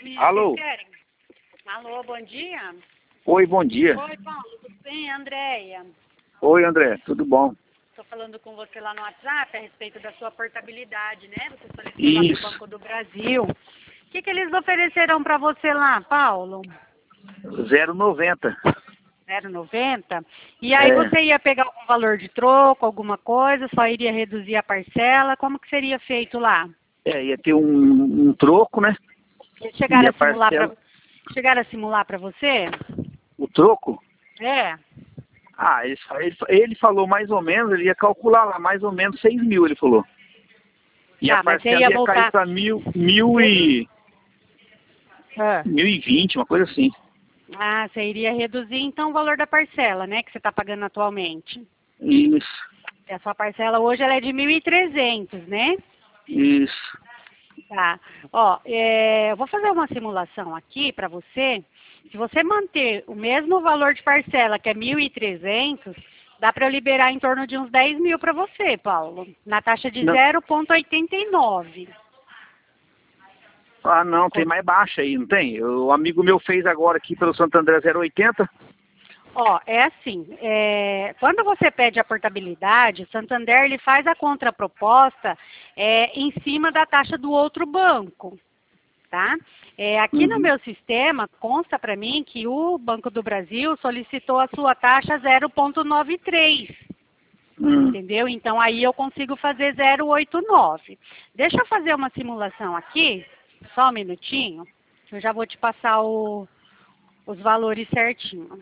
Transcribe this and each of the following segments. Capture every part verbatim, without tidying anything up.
Alô? Alô, bom dia. Oi, bom dia. Oi, Paulo, tudo bem? Andréia. Oi, André, tudo bom? Estou falando com você lá no WhatsApp a respeito da sua portabilidade, né? Você solicitou lá Isso. no Banco do Brasil. O que, que eles ofereceram para você lá, Paulo? zero noventa. zero noventa? E aí É. você ia pegar algum valor de troco, alguma coisa, só iria reduzir a parcela? Como que seria feito lá? É, ia ter um, um troco, né? Eles chegaram E a a simular parcela... para chegaram a simular para você? O troco? É. Ah, ele, ele, ele falou mais ou menos, ele ia calcular lá mais ou menos seis mil, ele falou. E a Tá, mas você parcela ia ia cair voltar. para mil, mil e... Ah. mil e vinte, uma coisa assim. Ah, você iria reduzir então o valor da parcela, né, que você está pagando atualmente. Isso, E a sua parcela hoje ela é de mil e trezentos, né? isso. Tá. Ó, é, eu vou fazer uma simulação aqui para você. Se você manter o mesmo valor de parcela, que é mil e trezentos, dá para eu liberar em torno de uns dez mil para você, Paulo, na taxa de Não. zero vírgula oitenta e nove. Ah, não, tem mais baixa aí, não tem? O amigo meu fez agora aqui pelo Santo André zero oitenta. Ó, é assim, é, quando você pede a portabilidade, o Santander ele faz a contraproposta é, em cima da taxa do outro banco, tá? É, aqui no Uhum. meu sistema consta para mim que o Banco do Brasil solicitou a sua taxa zero vírgula noventa e três, Hum. entendeu? Então aí eu consigo fazer zero vírgula oitenta e nove. Deixa eu fazer uma simulação aqui, só um minutinho, eu já vou te passar o, os valores certinho.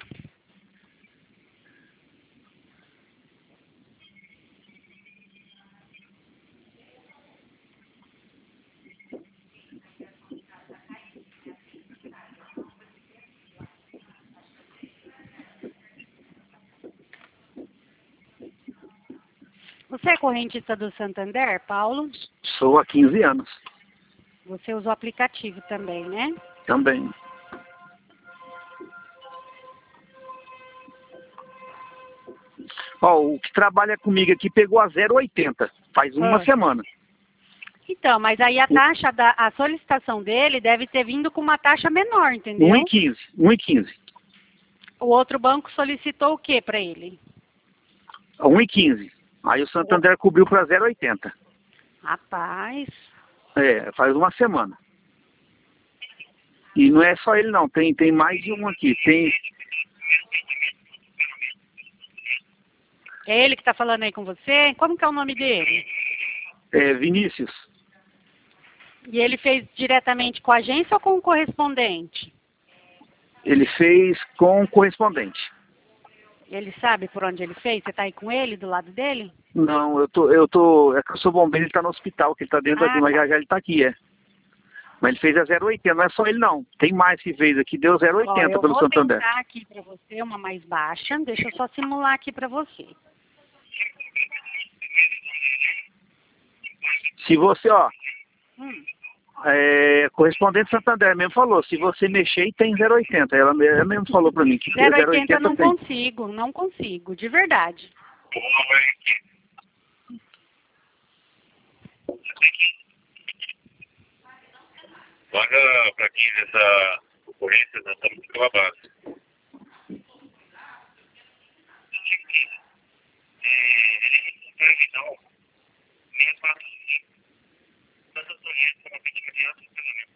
Você é correntista do Santander, Paulo? Sou há quinze anos. Você usa o aplicativo também, né? Também. Ó, o que trabalha comigo aqui pegou a zero oitenta, faz uma Ah. semana. Então, mas aí a taxa da a solicitação dele deve ter vindo com uma taxa menor, entendeu? um e quinze, um e quinze. O outro banco solicitou o que para ele? um e quinze. Aí o Santander cobriu para zero oitenta. Rapaz. É, faz uma semana. E não é só ele não, tem, tem mais de um aqui. Tem É ele que está falando aí com você? Como que é o nome dele? é, Vinícius. E ele fez diretamente com a agência ou com o correspondente? Ele fez com correspondente. Ele sabe por onde ele fez? Você está aí com ele, do lado dele? Não, eu tô, eu tô, é que eu sou bombeiro, ele tá no hospital, que ele tá dentro aqui, Ah, mas tá. já já ele tá aqui, é. Mas ele fez a zero oitenta, não é só ele não. Tem mais que fez aqui, deu zero Ó, oitenta eu pelo vou Santander. tentar aqui para você uma mais baixa. Deixa eu só simular aqui para você. Se você, ó, Hum. é, correspondente Santander mesmo falou, se você mexer tem zero oitenta. Ela, ela mesmo falou pra mim que zero zero oitenta eu oitenta não tem. consigo, não consigo, de verdade. Paga para quem essa ocorrência nós estamos pela base. É, ele é terminal seiscentos e quarenta e cinco, tanto clientes como vítima de alto pagamento.